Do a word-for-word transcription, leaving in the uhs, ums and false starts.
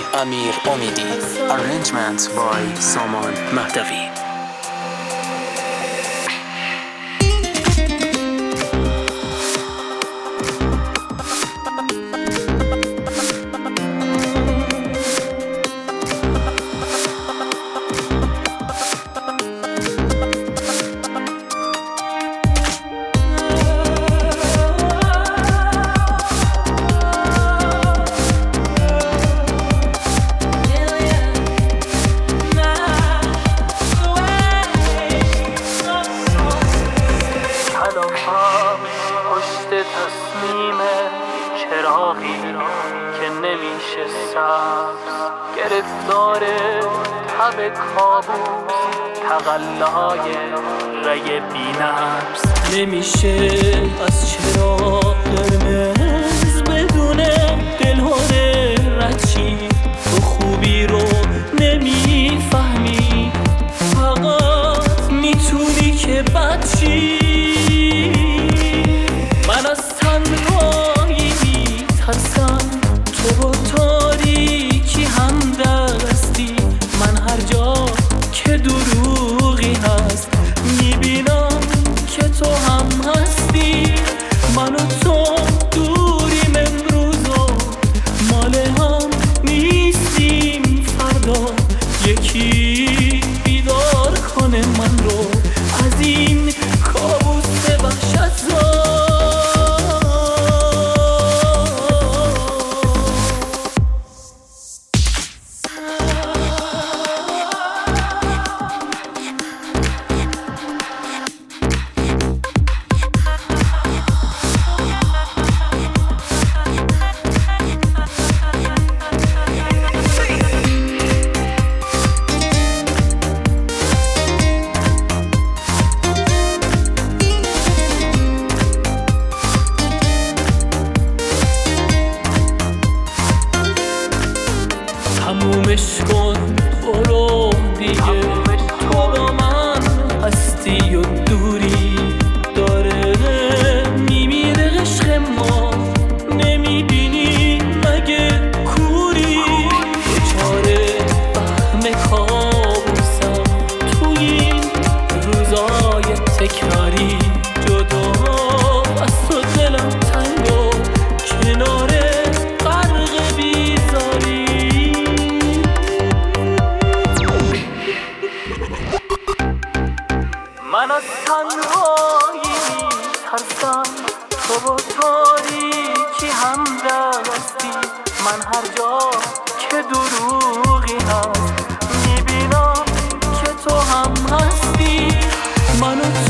امیر امیدی. Arrangement by سامان مهدوی. تصمیم چراغی که نمیشه سبز، گرفتار تب کابوس، تقلای رگ بی‌نبض. نمیشه از چراغ قرمز بدون دلهاره رچی. تو خوبی رو نمیفهمی، فقط میتونی که بچی. من از تنهایی میترسم، تو با تاریکی هم دستی. من هر جا که دروغی هست میبینم که تو هم هستی. من و تو دوریم امروز و مال هم نیستیم فردا. یکی بیدار کنه من رو از این کابوس وحشتزا. تمومش کن برو دیگه، تو با من هستی و دوری داره میمیره عشق ما. نمیبینی مگه کوری؟ چاره فهم کابوسم تو این روزای تکراری. جدا از تو دلم تنگ و کنار غرق بیزاری. من از تنهایی میترسم، تو با تاریکی هم دستی. من هر جا که دروغی هست میبینم که تو هم هستی. من و